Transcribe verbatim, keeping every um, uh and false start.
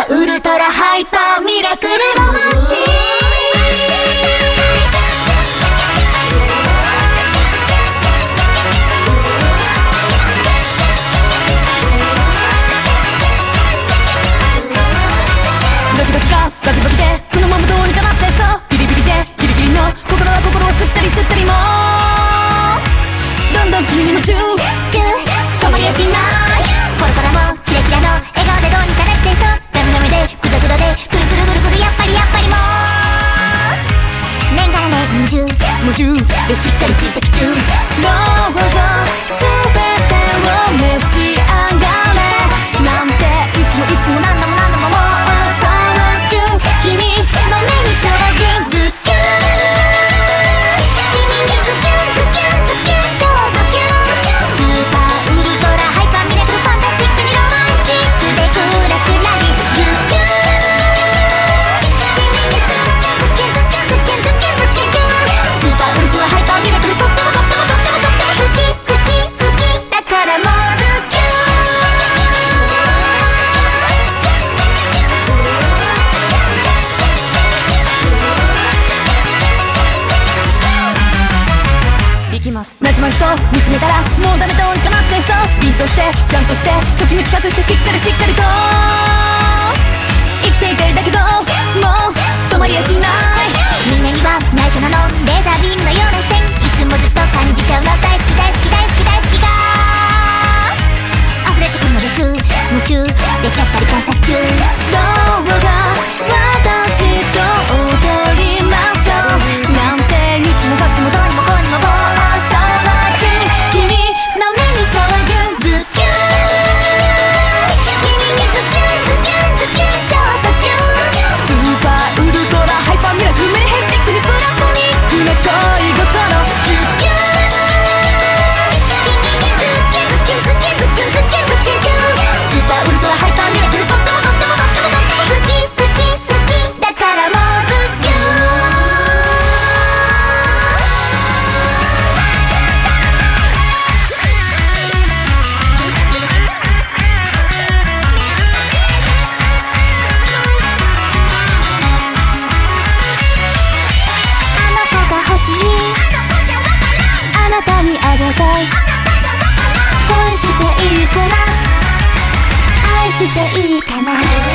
パーウルトラハイパーミラクルロマンチッドキドキがバキバキでこのままどうにかなっちゃいそうビリビリでギリギリの心は心を吸ったり吸ったりもどんどん君に夢中止まりやしないコロコロもキラキラの笑顔でどうにかなっちゃいそうダメダメでグダグダでくるくるくるくるやっぱりやっぱりもう年がら年中夢中でしっかり追跡中どうぞ全てを召し上がれなんていつもいつも何度も何度ももう君の目に照準ズキュー君にズキュンズキュンズキュン超ドキュンスーパーウルトラハイパーミラクルファンタスティックにロマンチックでクラクラにズキュー君にズキュンズキュンズキュンズキュンズキュンズキュンスーパーウルトラハイパーミラクルとってもとってもとってもとっても好き好き好きだからもうズキュンまじまじと見つめたらもうダメどうにかなっちゃいそう凛としてちゃんとしてときめき隠してしっかりしっかりと生きていたいだけどもう止まりやしないみんなには内緒なのレーザービームのような視線いつもずっと感じちゃうの大好き大好き大好き大好きが溢れてくるのです夢中出ちゃったり観察中どうか私と踊りましょうなんて言っちもさっちもどうにもこうにもこう君の目に照準ズキュー君にズキュンズキュンズキュン超ドキュンスーパーウルトラハイパーミラクルメリヘンチックにプラトニックな恋心ズキュー君にズキュンズキュンズキュンズキュンズキュンズキュンズキュンスーパーウルトラハイパーミラクルとってもとってもとってもとっても好き好き好きだからもうズキュンあなたにあげたい恋していいかな愛していいかな